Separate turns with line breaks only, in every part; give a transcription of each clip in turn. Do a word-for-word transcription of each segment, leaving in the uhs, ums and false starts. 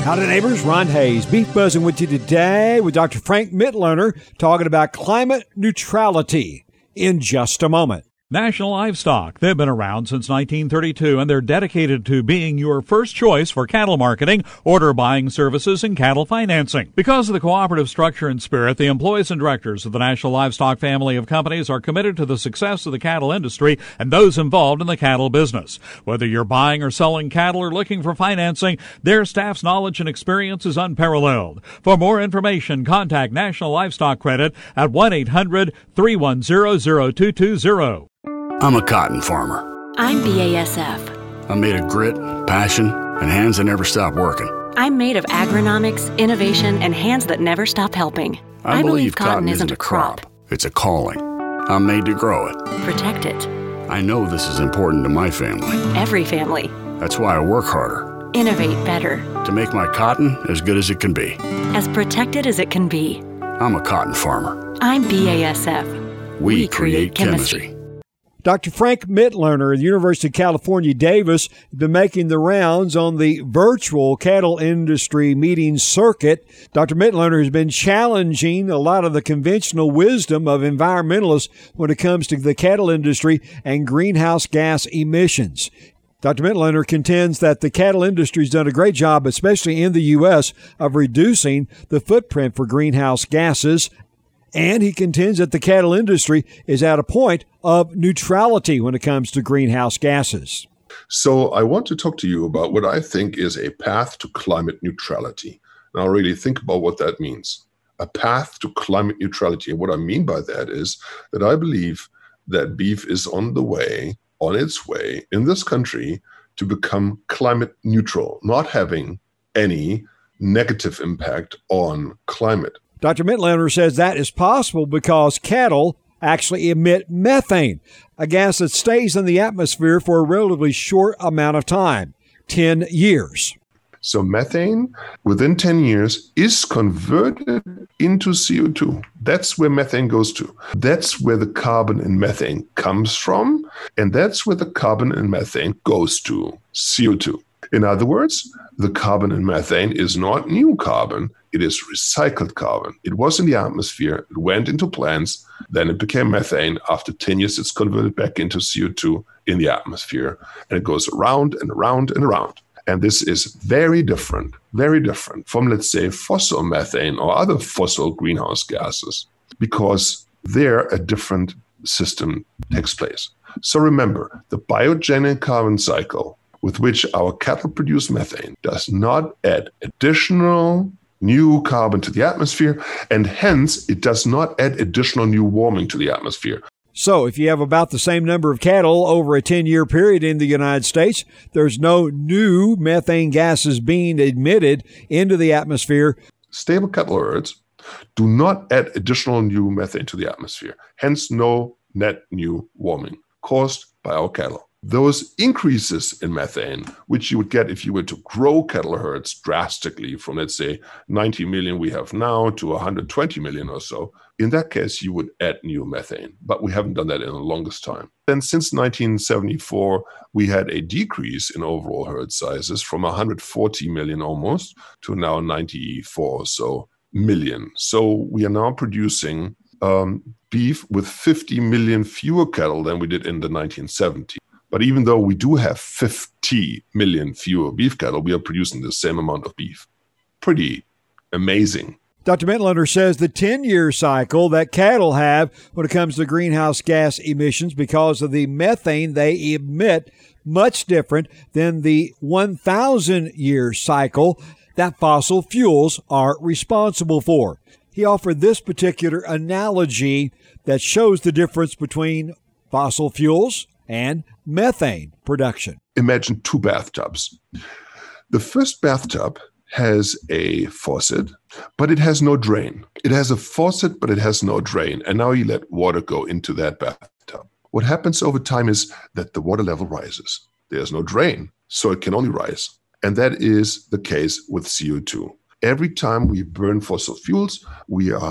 Howdy, neighbors. Ron Hayes, Beef Buzzing with you today with Doctor Frank Mitloehner talking about climate neutrality in just a moment.
National Livestock. They've been around since nineteen thirty-two, and they're dedicated to being your first choice for cattle marketing, order buying services, and cattle financing. Because of the cooperative structure and spirit, the employees and directors of the National Livestock family of companies are committed to the success of the cattle industry and those involved in the cattle business. Whether you're buying or selling cattle or looking for financing, their staff's knowledge and experience is unparalleled. For more information, contact National Livestock Credit at one eight hundred, three one zero, zero two two zero.
I'm a cotton farmer.
I'm B A S F.
I'm made of grit, passion, and hands that never stop working.
I'm made of agronomics, innovation, and hands that never stop helping.
I, I believe, believe cotton, cotton isn't a crop. crop. It's a calling. I'm made to grow it.
Protect it.
I know this is important to my family.
Every family.
That's why I work harder.
Innovate better.
To make my cotton as good as it can be.
As protected as it can be.
I'm a cotton farmer.
I'm B A S F.
We, we create, create chemistry. chemistry.
Doctor Frank Mitloehner of the University of California, Davis, has been making the rounds on the virtual cattle industry meeting circuit. Doctor Mitloehner has been challenging a lot of the conventional wisdom of environmentalists when it comes to the cattle industry and greenhouse gas emissions. Doctor Mitloehner contends that the cattle industry has done a great job, especially in the U S, of reducing the footprint for greenhouse gases. And he contends that the cattle industry is at a point of neutrality when it comes to greenhouse gases.
So I want to talk to you about what I think is a path to climate neutrality. Now, really think about what that means. A path to climate neutrality. And what I mean by that is that I believe that beef is on the way, on its way in this country to become climate neutral, not having any negative impact on climate.
Doctor Mitloehner says that is possible because cattle actually emit methane, a gas that stays in the atmosphere for a relatively short amount of time, ten years.
So methane, within ten years, is converted into C O two. That's where methane goes to. That's where the carbon in methane comes from, and that's where the carbon in methane goes to, C O two. In other words, the carbon in methane is not new carbon. It is recycled carbon. It was in the atmosphere. It went into plants. Then it became methane. After ten years, it's converted back into C O two in the atmosphere. And it goes around and around and around. And this is very different, very different from, let's say, fossil methane or other fossil greenhouse gases, because there a different system takes place. So remember, the biogenic carbon cycle with which our cattle produce methane does not add additional new carbon to the atmosphere, and hence it does not add additional new warming to the atmosphere.
So if you have about the same number of cattle over a ten-year period in the United States, there's no new methane gases being emitted into the atmosphere.
Stable cattle herds do not add additional new methane to the atmosphere, hence no net new warming caused by our cattle. Those increases in methane, which you would get if you were to grow cattle herds drastically from, let's say, ninety million we have now to one hundred twenty million or so, in that case, you would add new methane. But we haven't done that in the longest time. Then since nineteen seventy-four, we had a decrease in overall herd sizes from one hundred forty million almost to now ninety-four or so million. So we are now producing um, beef with fifty million fewer cattle than we did in the nineteen seventies. But even though we do have fifty million fewer beef cattle, we are producing the same amount of beef. Pretty amazing.
Doctor Mitloehner says the ten-year cycle that cattle have when it comes to greenhouse gas emissions because of the methane they emit, much different than the one thousand year cycle that fossil fuels are responsible for. He offered this particular analogy that shows the difference between fossil fuels and methane production.
Imagine two bathtubs. The first bathtub has a faucet, but it has no drain. It has a faucet, but it has no drain. And now you let water go into that bathtub. What happens over time is that the water level rises. There's no drain, so it can only rise. And that is the case with C O two. Every time we burn fossil fuels, we are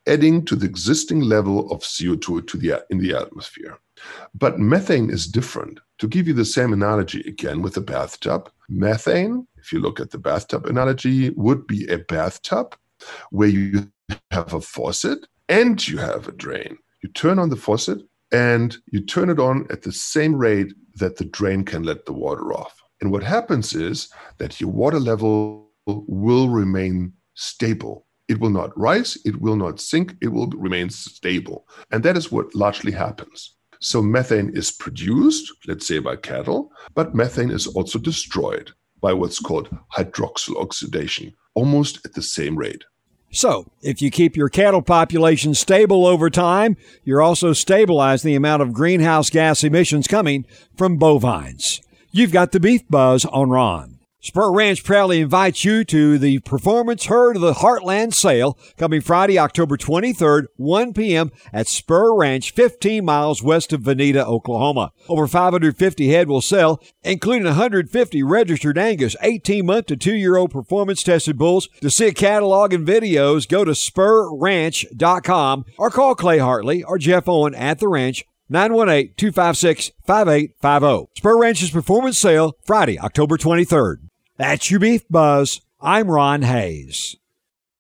adding to the existing level of C O two to the, in the atmosphere. But methane is different. To give you the same analogy again with the bathtub, methane, if you look at the bathtub analogy, would be a bathtub where you have a faucet and you have a drain. You turn on the faucet and you turn it on at the same rate that the drain can let the water off. And what happens is that your water level will remain stable. It will not rise, it will not sink, it will remain stable. And that is what largely happens. So methane is produced, let's say by cattle, but methane is also destroyed by what's called hydroxyl oxidation, almost at the same rate.
So, if you keep your cattle population stable over time, you're also stabilizing the amount of greenhouse gas emissions coming from bovines. You've got the Beef Buzz on Ron. Spur Ranch proudly invites you to the Performance Herd of the Heartland sale coming Friday, October twenty-third, one p.m. at Spur Ranch, fifteen miles west of Veneta, Oklahoma. Over five hundred fifty head will sell, including one hundred fifty registered Angus, eighteen-month to two-year-old performance-tested bulls. To see a catalog and videos, go to spur ranch dot com or call Clay Hartley or Jeff Owen at the ranch, nine one eight, two five six, five eight five zero. Spur Ranch's performance sale, Friday, October twenty-third. That's your Beef Buzz. I'm Ron Hayes.